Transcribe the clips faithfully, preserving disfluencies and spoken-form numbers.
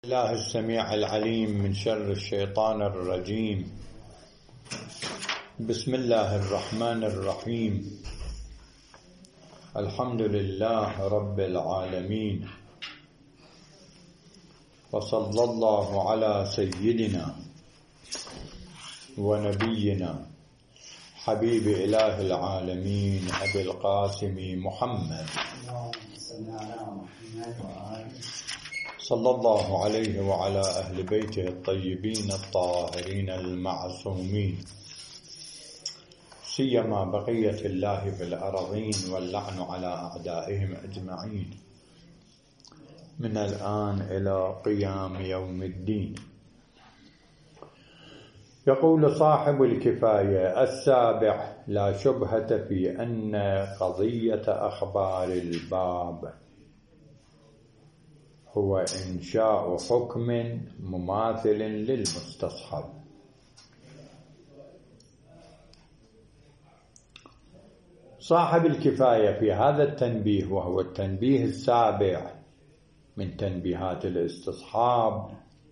الله السميع العليم من شر الشيطان الرجيم. بسم الله الرحمن الرحيم. الحمد لله رب العالمين، وصلى الله على سيدنا ونبينا حبيب إله العالمين أبي القاسم محمد صلى الله عليه وعلى أهل بيته الطيبين الطاهرين المعصومين، سيما بقية الله في الأرضين، واللعن على أعدائهم أجمعين من الآن إلى قيام يوم الدين. يقول صاحب الكفاية السابع: لا شبهة في أن قضية أخبار الباب هو إنشاء حكم مماثل للمستصحب. صاحب الكفاية في هذا التنبيه، وهو التنبيه السابع من تنبيهات الاستصحاب،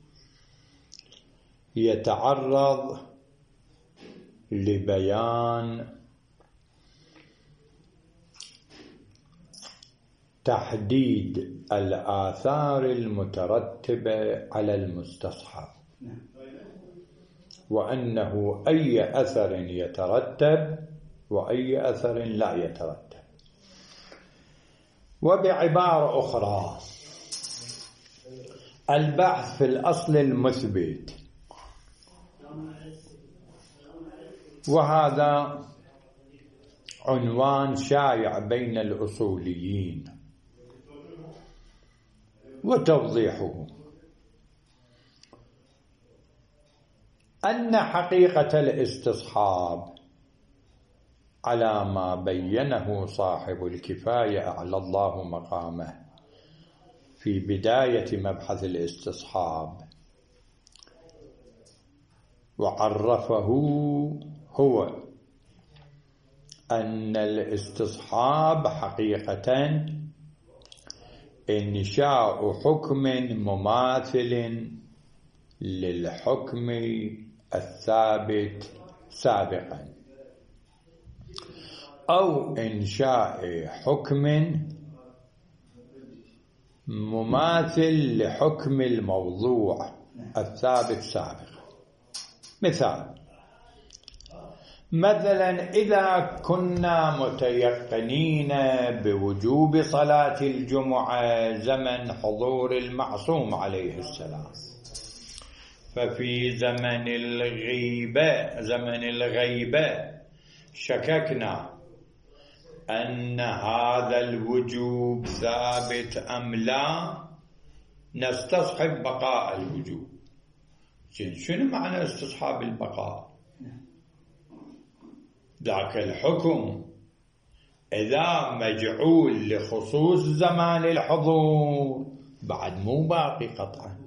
يتعرض لبيان تحديد الآثار المترتبة على المستصحب، وأنه أي أثر يترتب وأي أثر لا يترتب. وبعبارة أخرى، البحث في الأصل المثبت، وهذا عنوان شائع بين الأصوليين، وتوضيحه أن حقيقة الاستصحاب على ما بينه صاحب الكفاية أعلى الله مقامه في بداية مبحث الاستصحاب وعرفه، هو أن الاستصحاب حقيقة إنشاء حكم مماثل للحكم الثابت سابقا، أو إنشاء حكم مماثل لحكم الموضوع الثابت سابقا. مثال: مثلا إذا كنا متيقنين بوجوب صلاة الجمعة زمن حضور المعصوم عليه السلام، ففي زمن الغيبة زمن الغيبة شككنا أن هذا الوجوب ثابت أم لا، نستصحب بقاء الوجوب. شنو معنى استصحاب البقاء؟ ذاك الحكم إذا مجعول لخصوص زمان الحضور بعد مو باقي قطعا،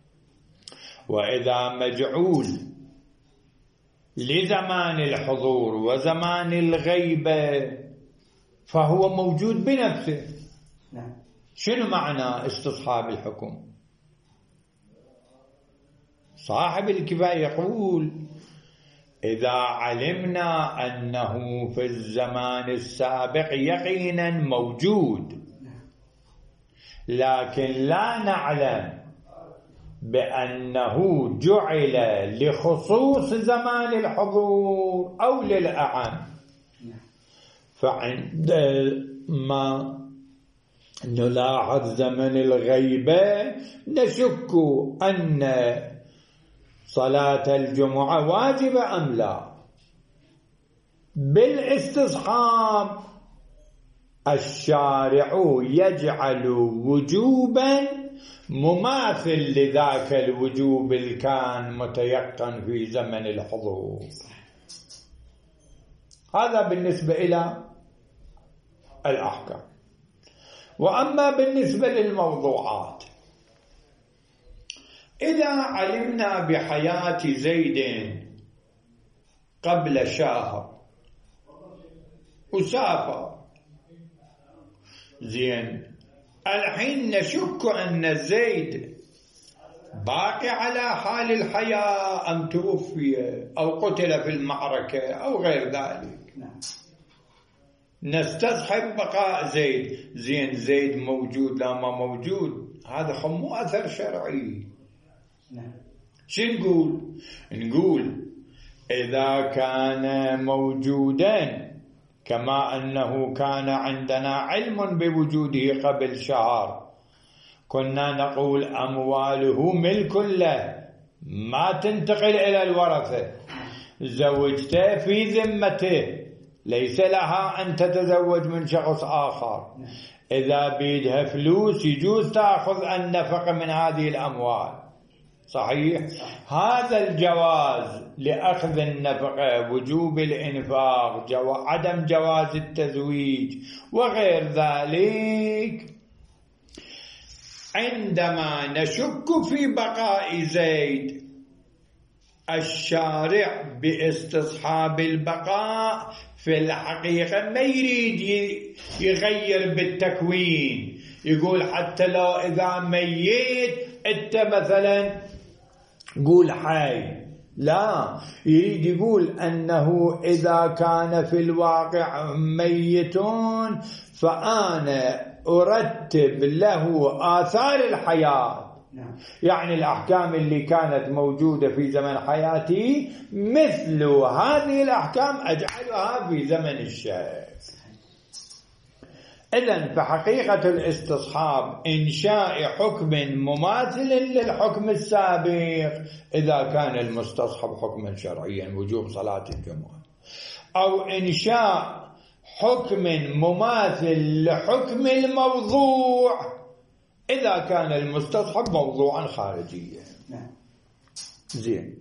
وإذا مجعول لزمان الحضور وزمان الغيبة فهو موجود بنفسه. شنو معنى استصحاب الحكم؟ صاحب الكفاية يقول: إذا علمنا أنه في الزمان السابق يقينا موجود، لكن لا نعلم بأنه جعل لخصوص زمان الحضور أو للأعم، فعندما نلاحظ زمن الغيبة نشك أن صلاة الجمعة واجبة أم لا. بالاستصحاب الشارع يجعل وجوبا مماثل لذاك الوجوب اللي كان متيقن في زمن الحضور. هذا بالنسبة إلى الأحكام. وأما بالنسبة للموضوعات، إذا علمنا بحياة زيد قبل شهر وسافر، زين، الحين نشك أن زيد باقي على حال الحياة أم توفي أو قتل في المعركة أو غير ذلك. نستصحب بقاء زيد. زين زيد موجود لا ما موجود، هذا خمو أثر شرعي. شو نقول؟ نقول إذا كان موجودا كما أنه كان عندنا علم بوجوده قبل شهر، كنا نقول أمواله ملك له ما تنتقل إلى الورثة، زوجته في ذمته ليس لها أن تتزوج من شخص آخر. إذا بيدها فلوس يجوز تأخذ النفقة من هذه الأموال. صحيح؟ هذا الجواز لأخذ النفقة، وجوب الإنفاق، جو... عدم جواز التزويج وغير ذلك، عندما نشك في بقاء زيد الشارع باستصحاب البقاء في الحقيقة ما يريد يغير بالتكوين، يقول حتى لو إذا ميت أنت مثلا قول حي، لا، يريد يقول أنه إذا كان في الواقع ميتون فأنا أرتب له آثار الحياة. يعني الأحكام اللي كانت موجودة في زمن حياتي مثل هذه الأحكام أجعلها في زمن الشيخ. إذن فحقيقة الاستصحاب إنشاء حكم مماثل للحكم السابق إذا كان المستصحب حكما شرعيا وجوب صلاة الجمعة، أو إنشاء حكم مماثل لحكم الموضوع إذا كان المستصحب موضوعا خارجيا. زين،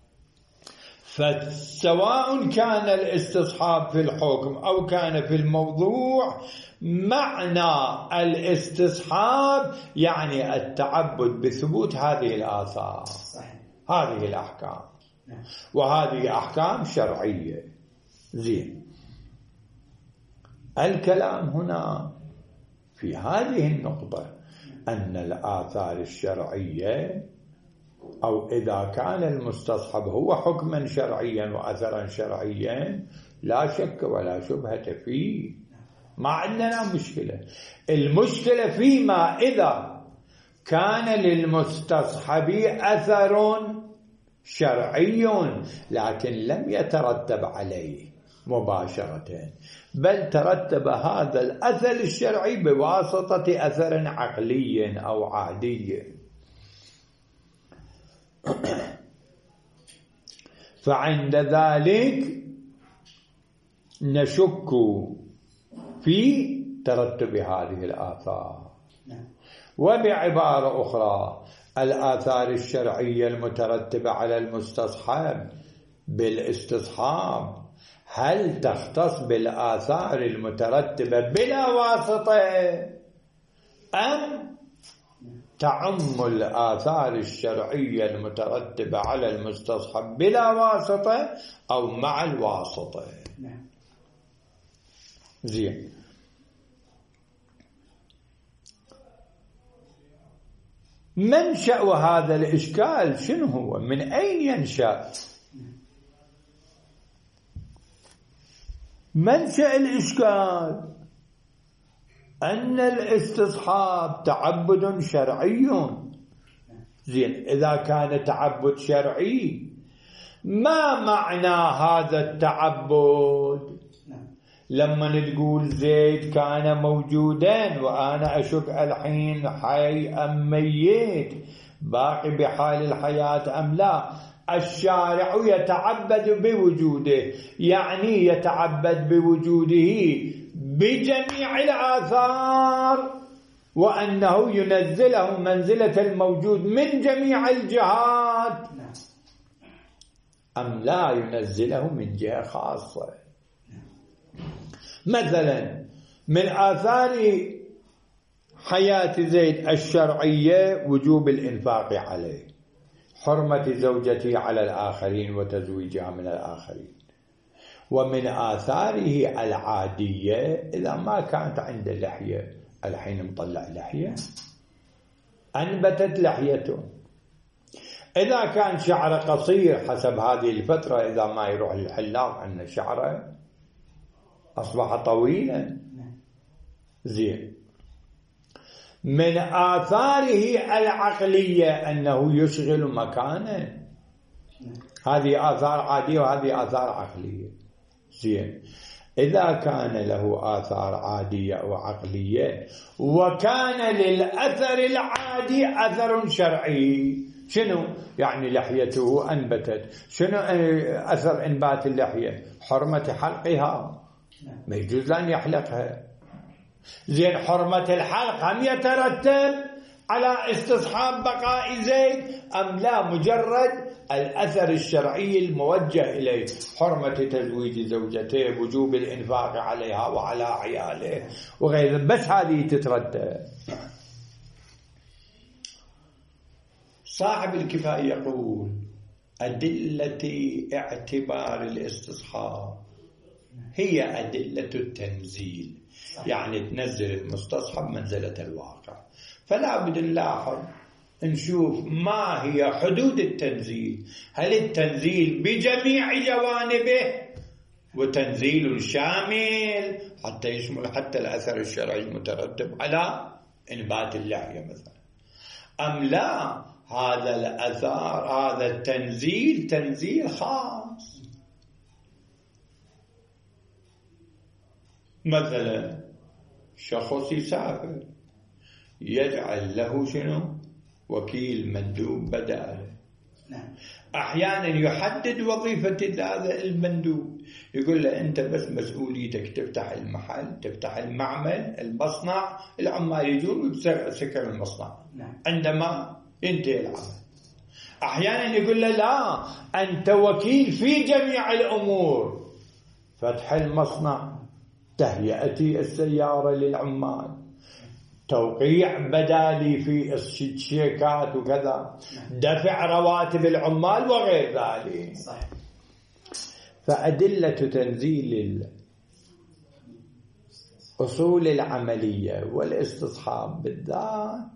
فسواء كان الاستصحاب في الحكم أو كان في الموضوع، معنى الاستصحاب يعني التعبد بثبوت هذه الآثار، هذه الأحكام، وهذه أحكام شرعية. زين، الكلام هنا في هذه النقطة أن الآثار الشرعية، أو إذا كان المستصحب هو حكما شرعيا وأثرا شرعيا، لا شك ولا شبهة فيه، ما عندنا مشكلة. المشكلة فيما إذا كان للمستصحب أثر شرعي لكن لم يترتب عليه مباشرة، بل ترتب هذا الأثر الشرعي بواسطة أثر عقلي أو عادي. فعند ذلك نشك في ترتب هذه الآثار. وبعبارة أخرى، الآثار الشرعية المترتبة على المستصحب بالاستصحاب هل تختص بالآثار المترتبة بلا واسطة أم تعم الآثار الشرعية المترتبة على المستصحب بلا واسطة أو مع الواسطة؟ زين، منشأ هذا الإشكال شنو هو؟ من أين ينشأ؟ منشأ الإشكال أن الاستصحاب تعبد شرعي. زين، إذا كان تعبد شرعي ما معنى هذا التعبد؟ لما نقول زيد كان موجودا وأنا أشك الحين حي أم ميت، باقي بحال الحياة أم لا، الشارع يتعبد بوجوده، يعني يتعبد بوجوده بجميع الآثار، وأنه ينزله منزلة الموجود من جميع الجهات، أم لا ينزله من جهة خاصة. مثلا من آثار حياة زيد الشرعية وجوب الإنفاق عليه، حرمة زوجته على الآخرين وتزويجها من الآخرين. ومن آثاره العادية إذا ما كانت عنده لحية، الحين مطلع لحية، أنبتت لحيته، إذا كان شعره قصير حسب هذه الفترة، إذا ما يروح للحلاق أن شعره أصبح طويلا. زين. من آثاره العقلية أنه يشغل مكانه، هذه آثار عادية وهذه آثار عقلية. زين. إذا كان له آثار عادية أو عقلية وكان للأثر العادي أثر شرعي، شنو يعني؟ لحيته أنبتت، شنو أثر إنبات اللحية؟ حرمة حلقها، ما يجوز لأن يحلقها. زين. حرمة الحلق هم يترتب على استصحاب بقاء زيد أم لا؟ مجرد الأثر الشرعي الموجه إليه، حرمة تزويج زوجته، وجوب الإنفاق عليها وعلى عياله وغيره، بس هذه تترتب. صاحب الكفاية يقول أدلة اعتبار الاستصحاب هي أدلة التنزيل، يعني تنزل المستصحب منزلة الواقع. فلا بد نلاحظ نشوف ما هي حدود التنزيل، هل التنزيل بجميع جوانبه وتنزيل شامل حتى يشمل حتى الأثر الشرعي المترتب على إنبات اللحية مثلا، أم لا هذا الأثار هذا التنزيل تنزيل خاص. مثلا شخص يسافر يجعل له شنو؟ وكيل مندوب بداله. أحيانا يحدد وظيفة هذا المندوب، يقول له أنت بس مسؤوليتك تفتح المحل، تفتح المعمل، المصنع، العمال يجون ويسكر المصنع عندما ينتهي العمل. أحيانا يقول له لا، أنت وكيل في جميع الأمور، فتح المصنع، تهيئة السيارة للعمال، توقيع بدالي في الشيكات وكذا، دفع رواتب العمال وغير ذلك. فأدلة تنزيل الأصول العملية والاستصحاب بالذات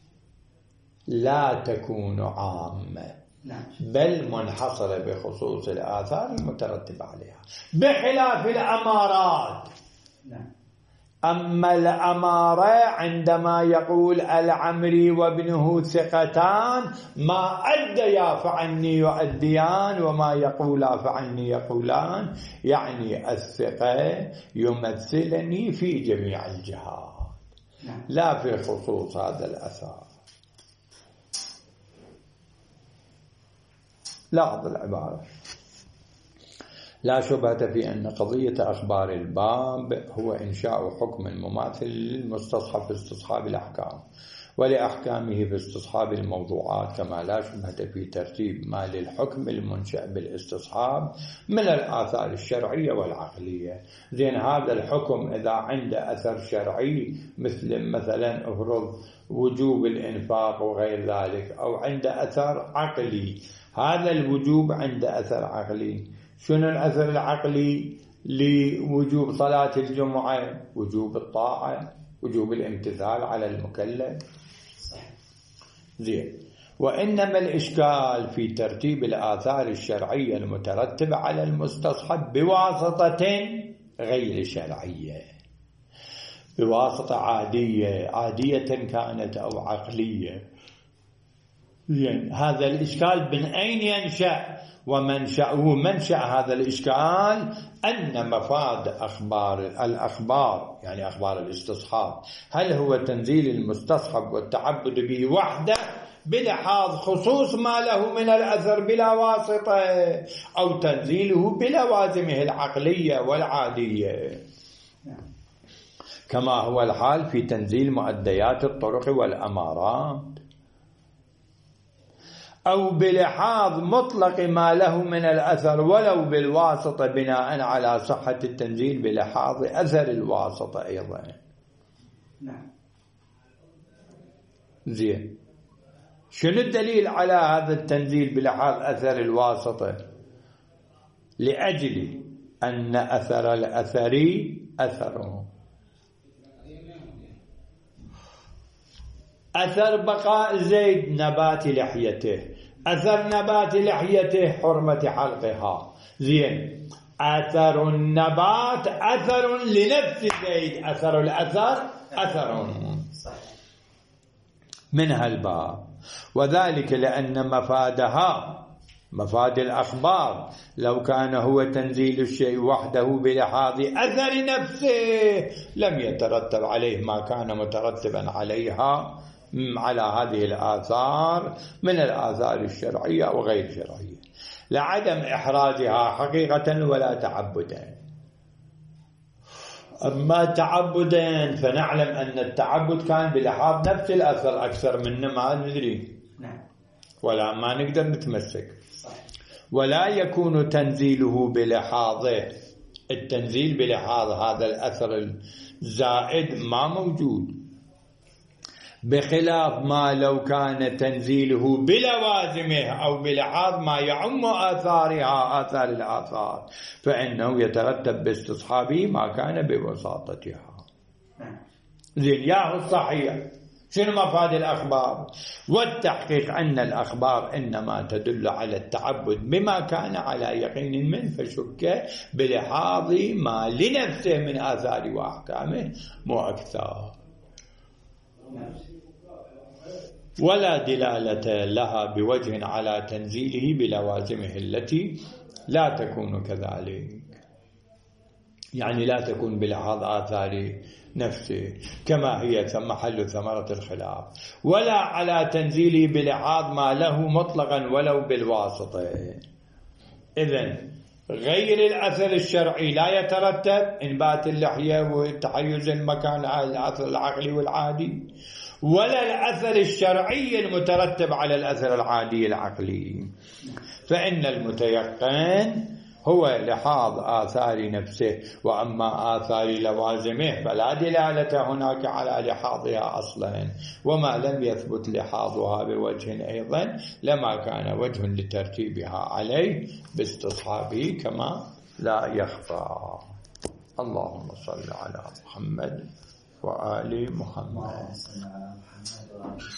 لا تكون عامة، بل منحصرة بخصوص الآثار المترتبة عليها، بخلاف الأمارات. أما الأمارة عندما يقول العمري وابنه ثقتان ما أديا فعني يؤديان وما يقولا فعني يقولان، يعني الثقة يمثلني في جميع الجهات لا في خصوص هذا الأثر. لاحظ العبارة: لا شبهة في أن قضية أخبار الباب هو إنشاء حكم مماثل للمستصحب في استصحاب الأحكام ولأحكامه في استصحاب الموضوعات، كما لا شبهة في ترتيب ما للحكم المنشأ بالاستصحاب من الآثار الشرعية والعقلية. زين. هذا الحكم إذا عنده أثر شرعي مثل مثلا أفرض وجوب الإنفاق وغير ذلك، أو عنده أثر عقلي، هذا الوجوب عنده أثر عقلي. شنو الأثر العقلي لوجوب صلاة الجمعة؟ وجوب الطاعة، وجوب الامتثال على المكلف. زين. وإنما الإشكال في ترتيب الآثار الشرعية المترتبة على المستصحب بواسطة غير شرعية، بواسطة عادية عادية كانت أو عقلية. زين. هذا الإشكال من أين ينشأ؟ ومنشأه منشأ هذا الإشكال أن مفاد أخبار الأخبار يعني أخبار الاستصحاب هل هو تنزيل المستصحب والتعبد به وحده بلحاظ خصوص ما له من الأثر بلا واسطة، أو تنزيله بلوازمه العقلية والعادية كما هو الحال في تنزيل مؤديات الطرق والأمارات، أو بلحاظ مطلق ما له من الأثر ولو بالواسطة بناء على صحة التنزيل بلحاظ أثر الواسطة أيضا. نعم. زين. شنو الدليل على هذا التنزيل بلحاظ أثر الواسطة؟ لأجل أن أثر الأثري أثره أثر بقاء زيد نبات لحيته، أثر نبات لحيته حرمة حلقها. زين، أثر النبات أثر لنفس زيد، أثر الأثر أثر من هالباب. وذلك لأن مفادها مفاد الأخبار لو كان هو تنزيل الشيء وحده بلحاظ أثر نفسه لم يترتب عليه ما كان مترتبا عليها على هذه الآثار من الآثار الشرعية وغير الشرعية، لعدم إحراجها حقيقة ولا تعبدا. أما تعبدا فنعلم أن التعبد كان بلحاظ نفس الأثر أكثر من ما ندري ولا ما نقدر نتمسك، ولا يكون تنزيله بلحاظه. التنزيل بلحاظ هذا الأثر الزائد ما موجود، بخلاف ما لو كان تنزيله بلوازمه أو بلحاظ ما يعم آثارها آثار الآثار فإنه يترتب باستصحابه ما كان بوساطتها. زين، ياهو الصحيح. شنو مفاد الأخبار؟ والتحقيق أن الأخبار إنما تدل على التعبد بما كان على يقين منه فشك بلحاظ ما لنفسه من آثار وأحكامه مو أكثر، ولا دلالة لها بوجه على تنزيله بلوازمه التي لا تكون كذلك، يعني لا تكون بلحاظ آثار نفسه كما هي محل ثمرة الخلاف، ولا على تنزيله بلحاظ ما له مطلقا ولو بالواسطة. إذن غير الأثر الشرعي لا يترتب إنبات اللحية وتحيز المكان على الأثر العقلي والعادي، ولا الأثر الشرعي المترتب على الأثر العادي العقلي. فإن المتيقن هو لحاظ آثار نفسه، وأما آثار لوازمه فلا دلالة هناك على لحاظها أصلا، وما لم يثبت لحاظها بوجه أيضا لما كان وجه لترتيبها عليه باستصحابه كما لا يخفى. اللهم صل على محمد وآل محمد.